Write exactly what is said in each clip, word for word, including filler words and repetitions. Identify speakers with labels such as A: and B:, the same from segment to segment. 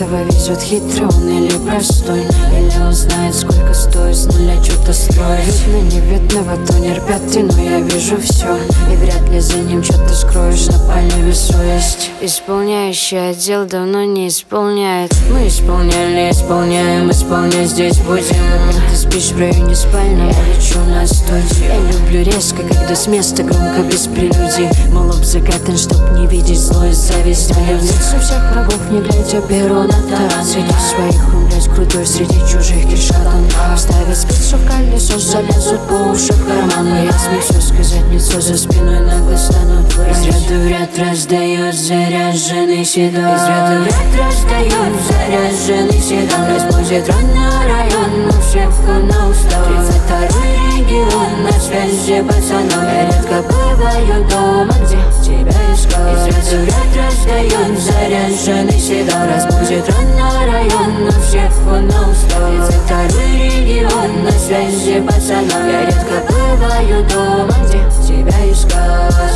A: этого везет хитрый он или простой, или он знает, сколько стоит с нуля что-то строить. Видно невидного, то не рпят, но я вижу все, и вряд ли за ним что-то скроешь. На палеве совесть исполняющий отдел давно не исполняет. Мы исполняли, исполняем, исполнять здесь будем. Ты спишь в районе спальни, я лечу на студию. Я люблю резко, когда с места громко без прелюдий. Мой лоб закатан, чтоб не видеть зло и зависть. Мне в лицо всех врагов, не глядя, беру на таран. Среди своих он, блядь, крутой, среди чужих кишат он. Ставит спицу в колесо, залезут по уши в карман. Но я смею сказать, лицо за спиной нагло станут врать. Из ряда в ряд раздает заряженный седан. Из ряда в ряд раздает заряженный седан. Разбудит рано район, у всех на устал. Тридцать второй регион, на связи пацанов. Я редко бываю дома, где тебя искал. Из ряда в ряд раздает заряженный седан. Разбудит рано район, у всех на устал. Тридцать второй регион, на связи пацанов. Я редко бываю дома, где тебя искать.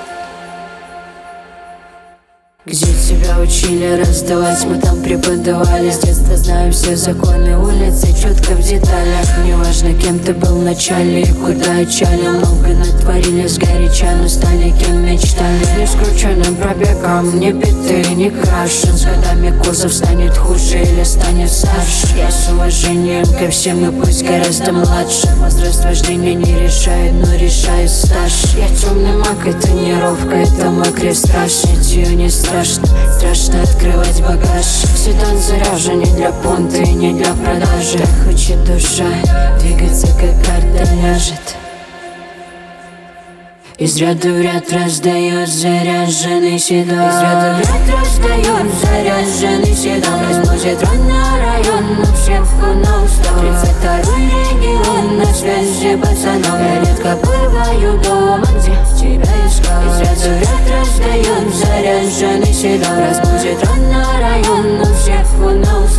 A: Где тебя учили раздавать, мы там преподавали. С детства знаем все законы улицы, четко в деталях. Неважно, кем ты был в начале и куда отчалил. Много натворили сгоряча, но стали кем мечтали. Не скрученным пробегом, не битый, не крашен. С годами кузов станет хуже или станет старше. Я с уважением ко всем, и пусть гораздо младше. Возраст вождения не решает, но решает стаж. Я темный маг, это тренировка, это мой крест. Страшить ее не страшно. Страшно открывать багаж. Седан заряжен не для понта и не для продажи. Так хочет душа двигаться, как карта ляжет. Из ряда в ряд раздает заряженный седан. Из ряда в ряд раздает заряженный седан. Разбудит рано район, у всех на устал. Тридцать второй регион, на связи пацанов. Я редко бываю дома, где тебя искал. Из ряда в ряд раздает заряженный седан. Разбудит рано район, у всех на устал.